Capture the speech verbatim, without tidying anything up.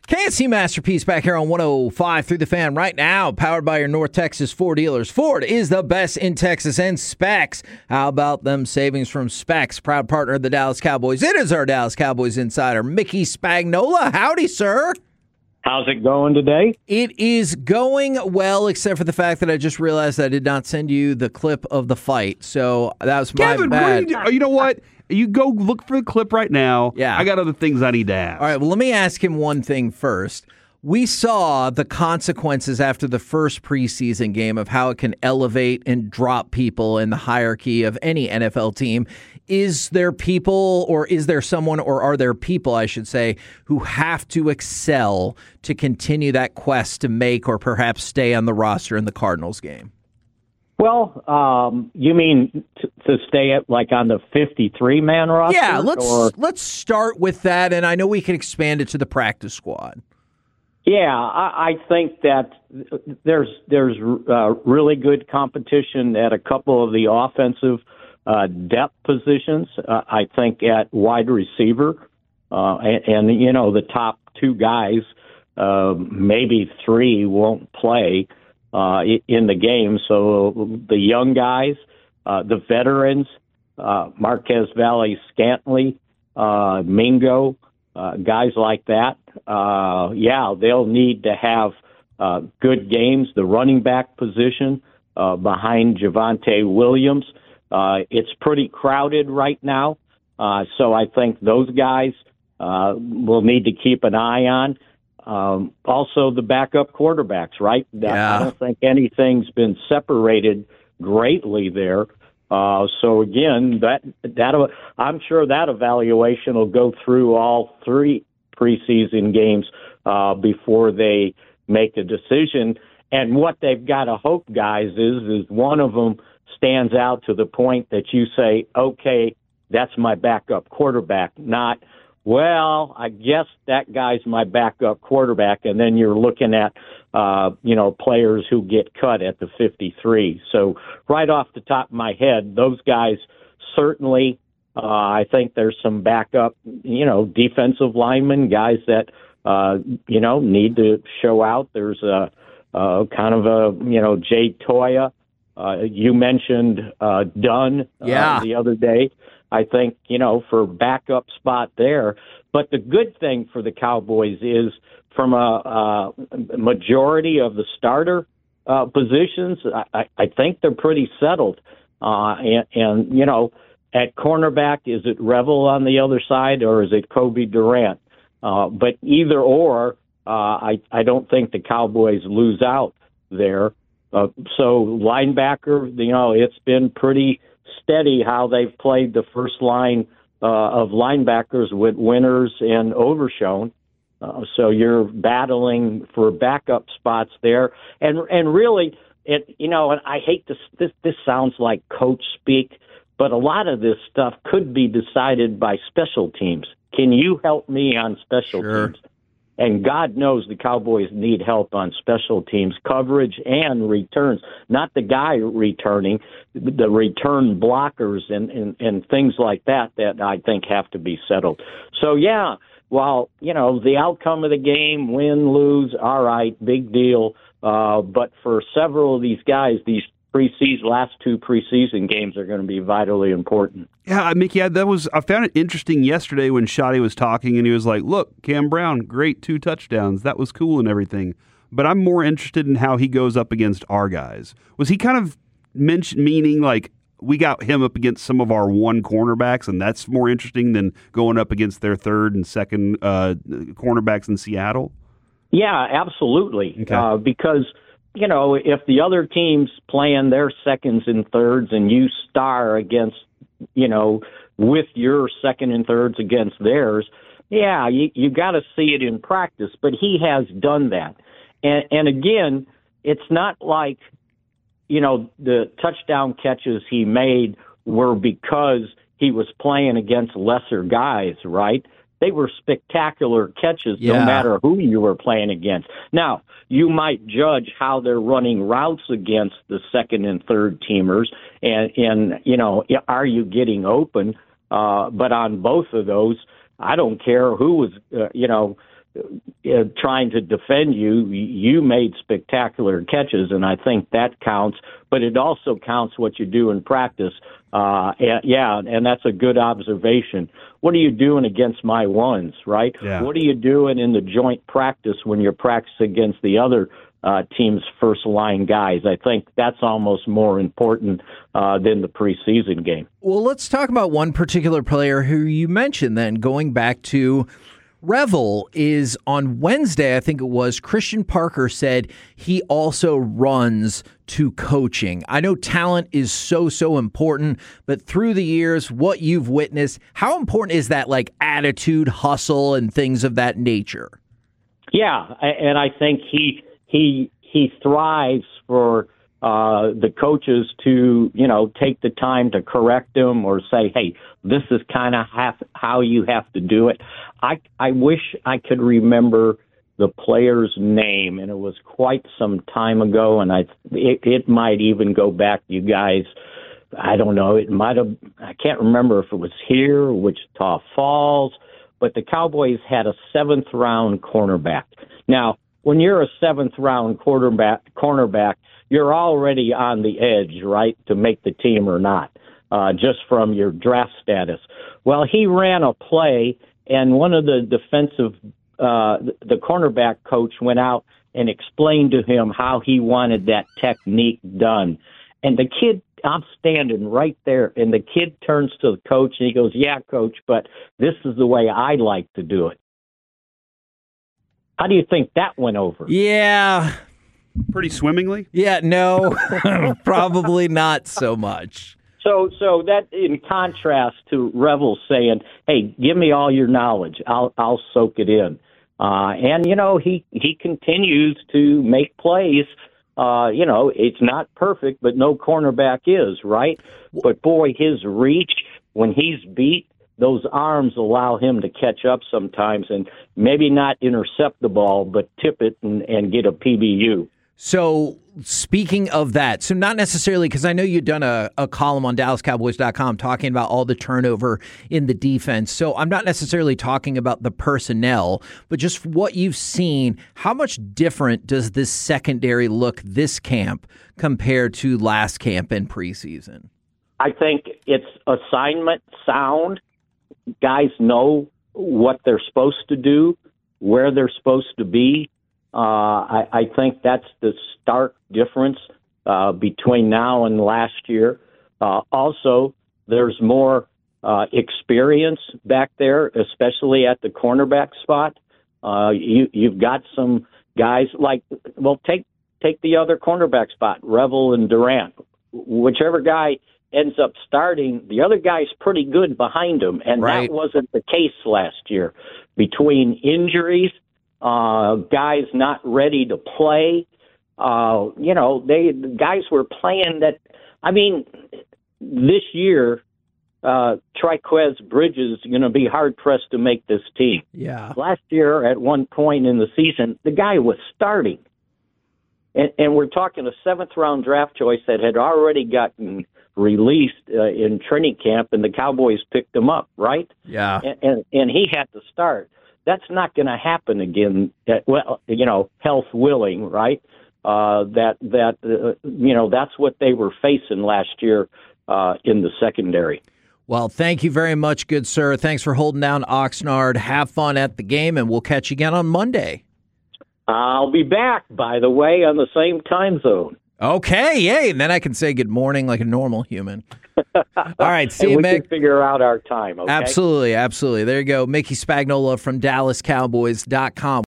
K N C Masterpiece back here on one oh five through the Fan right now, powered by your North Texas Ford dealers. Ford is the best in Texas, and Specs. How about them savings from Specs? Proud partner of the Dallas Cowboys. It is our Dallas Cowboys insider, Mickey Spagnola. Howdy, sir. How's it going today? It is going well, except for the fact that I just realized I did not send you the clip of the fight. So that was my Kevin, bad. what are you, do- you know what? You go look for the clip right now. Yeah. I got other things I need to ask. All right, well, let me ask him one thing first. We saw the consequences after the first preseason game of how it can elevate and drop people in the hierarchy of any N F L team. Is there people, or is there someone, or are there people, I should say, who have to excel to continue that quest to make or perhaps stay on the roster in the Cardinals game? Well, um, you mean t- to stay at like on the fifty-three man roster? Yeah, let's or? let's start with that, and I know we can expand it to the practice squad. Yeah, I, I think that there's there's uh, really good competition at a couple of the offensive uh, depth positions. Uh, I think at wide receiver, uh, and, and you know the top two guys, uh, maybe three, won't play uh, in the game. So the young guys, uh, the veterans, uh, Marquez Valley Scantling, uh, Mingo, uh, guys like that. Uh, yeah, they'll need to have uh, good games. The running back position uh, behind Javonte Williams, uh, it's pretty crowded right now. Uh, so I think those guys uh, will need to keep an eye on. Um, also, the backup quarterbacks, right? Yeah. I don't think anything's been separated greatly there. Uh, so again, that that I'm sure that evaluation will go through all three preseason games uh, before they make a decision. And what they've got to hope, guys, is is one of them stands out to the point that you say, okay, that's my backup quarterback, not, well, I guess that guy's my backup quarterback, and then you're looking at, uh, you know, players who get cut at the fifty-three. So right off the top of my head, those guys certainly, uh, I think there's some backup, you know, defensive linemen, guys that, uh, you know, need to show out. There's a, a kind of a, you know, Jay Toya. Uh, you mentioned uh, Dunn uh, Yeah. the other day. I think, you know, for backup spot there. But the good thing for the Cowboys is from a, a majority of the starter uh, positions, I, I think they're pretty settled. Uh, and, and, you know, at cornerback, is it Revel on the other side or is it Kobe Durant? Uh, but either or, uh, I, I don't think the Cowboys lose out there. Uh, so linebacker, you know, it's been pretty steady how they've played the first line uh, of linebackers with Winters and Overshown. Uh, so you're battling for backup spots there, and and really, it you know, and I hate this. This this sounds like coach speak, but a lot of this stuff could be decided by special teams. Can you help me on special Sure. teams? And God knows the Cowboys need help on special teams, coverage and returns. Not the guy returning, the return blockers and, and, and things like that that I think have to be settled. So, yeah, while, you know, the outcome of the game, win, lose, all right, big deal. Uh, but for several of these guys, these preseason last two preseason games are going to be vitally important. Yeah, Mickey, I, that was I found it interesting yesterday when Shotty was talking, and he was like, "Look, Cam Brown, great two touchdowns. That was cool and everything." But I'm more interested in how he goes up against our guys. Was he kind of mention, meaning like we got him up against some of our one cornerbacks, and that's more interesting than going up against their third and second uh, cornerbacks in Seattle? Yeah, absolutely. Okay. Uh, because you know, if the other team's playing their seconds and thirds and you star against, you know, with your second and thirds against theirs, yeah, you, you got to see it in practice. But he has done that. And, and again, it's not like, you know, the touchdown catches he made were because he was playing against lesser guys, right? They were spectacular catches Yeah. no matter who you were playing against. Now, you might judge how they're running routes against the second and third teamers, and, and you know, are you getting open? Uh, but on both of those, I don't care who was, uh, you know, uh, trying to defend you, you made spectacular catches, and I think that counts. But it also counts what you do in practice. Uh, and, yeah, and that's a good observation. What are you doing against my ones, right? Yeah. What are you doing in the joint practice when you're practicing against the other uh, team's first-line guys? I think that's almost more important uh, than the preseason game. Well, let's talk about one particular player who you mentioned then, going back to Revel. Is on Wednesday, I think it was, Christian Parker said he also runs to coaching. I know talent is so, so important, but through the years, what you've witnessed, how important is that, like, attitude, hustle, and things of that nature? Yeah, and I think he he he thrives for uh, the coaches to, you know, take the time to correct him or say, hey, this is kind of how you have to do it. I I wish I could remember the player's name, and it was quite some time ago, and I it, it might even go back, you guys. I don't know. It might have. I can't remember if it was here or Wichita Falls, but the Cowboys had a seventh round cornerback. Now, when you're a seventh round quarterback, cornerback, you're already on the edge, right, to make the team or not, uh, just from your draft status. Well, he ran a play, and one of the defensive, uh, the cornerback coach went out and explained to him how he wanted that technique done. And the kid, I'm standing right there, and the kid turns to the coach, and he goes, yeah, coach, but this is the way I like to do it. How do you think that went over? Yeah. Pretty swimmingly? Yeah, no, probably not so much. So so that in contrast to Revel saying, hey, give me all your knowledge. I'll I'll soak it in. Uh, and, you know, he, he continues to make plays. Uh, you know, it's not perfect, but no cornerback is, right? But, boy, his reach, when he's beat, those arms allow him to catch up sometimes and maybe not intercept the ball, but tip it and, and get a P B U. So speaking of that, so not necessarily, because I know you've done a, a column on Dallas Cowboys dot com talking about all the turnover in the defense. So I'm not necessarily talking about the personnel, but just what you've seen. How much different does this secondary look this camp compared to last camp and preseason? I think it's assignment sound. Guys know what they're supposed to do, where they're supposed to be. Uh, I, I think that's the stark difference uh, between now and last year. Uh, also, there's more uh, experience back there, especially at the cornerback spot. Uh, you, you've got some guys like, well, take take the other cornerback spot, Revel and Durant. Whichever guy ends up starting, the other guy's pretty good behind him, and right. That wasn't the case last year. Between injuries, uh, guys not ready to play, uh, you know, they the guys were playing that. I mean, this year, uh, Triquez Bridges is going to be hard pressed to make this team. Yeah. Last year, at one point in the season, the guy was starting, and, and we're talking a seventh round draft choice that had already gotten released uh, in training camp, and the Cowboys picked him up, right? Yeah. And and, and he had to start. That's not going to happen again. At, well, you know, health willing, right? Uh, that that uh, you know that's what they were facing last year uh, in the secondary. Well, thank you very much, good sir. Thanks for holding down Oxnard. Have fun at the game, and we'll catch you again on Monday. I'll be back, by the way, on the same time zone. Okay, yay. And then I can say good morning like a normal human. All right, see and you, we Mick. can figure out our time, okay? Absolutely, absolutely. There you go. Mickey Spagnola from Dallas Cowboys dot com.